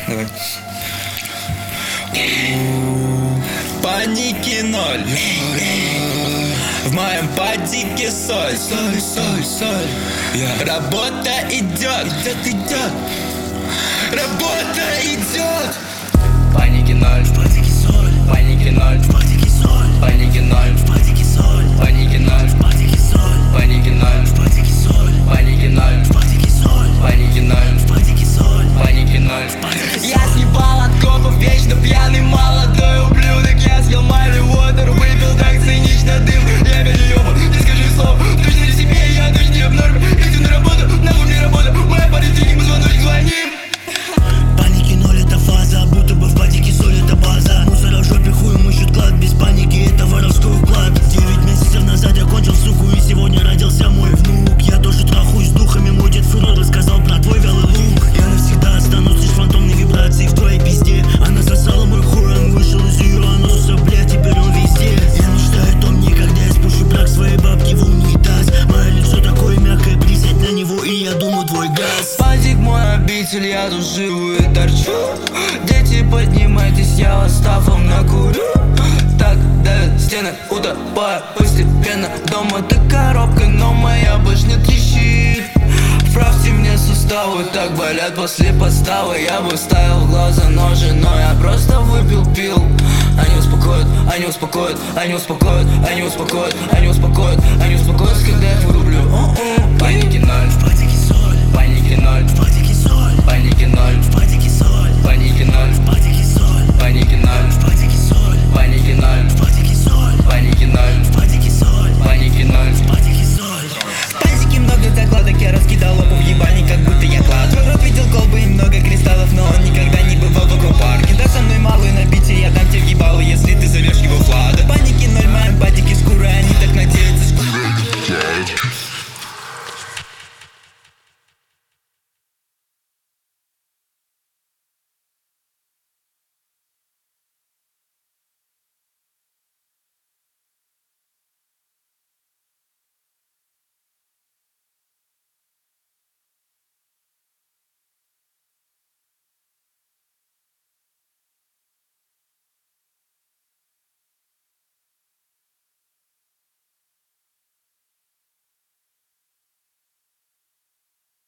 Давай. Паники ноль. В моем падике соль. Работа идет. Работа идет. Паники ноль, в падике соль. Паники ноль, в падике соль. Паники ноль, в падике соль. Паники ноль, в падике соль. Паники ноль, в падике соль. Паники ноль, в падике соль. Паники ноль, в падике соль. Паники ноль, в падике соль. Я съебал от копов, вечно пьяный молодой ублюдок. Я съел Майли Уотер, выпил так цинично дым. Я переёбан, не скажи слов, точно не себе, я точно не в норме. Иди на работу, нахуй мне работа. Моя политика, мы звоночек звоним. Паники ноль, это фаза, будто бы в падике соль, это база. Мусора в жопе, хуем ищут клад, без паники, это воровской уклад. 9 месяцев назад я кончил суку, и сегодня родился мой внук. Я тоже трахаюсь с духами, мой дед Фюрер рассказал про твой вялый лук. Я навсегда останусь лишь фантомной вибрацией в твоей пизде. Она сосала мой хуй, он вышел из ее ануса, бля, теперь он везде. Я мечтаю о мне, когда я спущу брак своей бабки в унитаз. Мое лицо такое мягкое, присядь на него, и я думаю твой газ. Падик мой обитель, я тут живу и торчу. Дети, поднимайтесь, я вас тафом накурю. Так давят стены, утопая постепенно. Дома ты коробка, но моя башня трещит. Вправьте мне суставы, так болят после подставы. Я бы вставил в глаза ножи, но я просто выпил пил. Они успокоят, они успокоят, они успокоят, они успокоят, они успокоят, они успокоятся, когда я их вырублю. Паники ноль, в падике соль. Паники ноль, в падике соль. Паники ноль, в падике соль. Паники ноль, в падике соль. Паники ноль, в падике соль.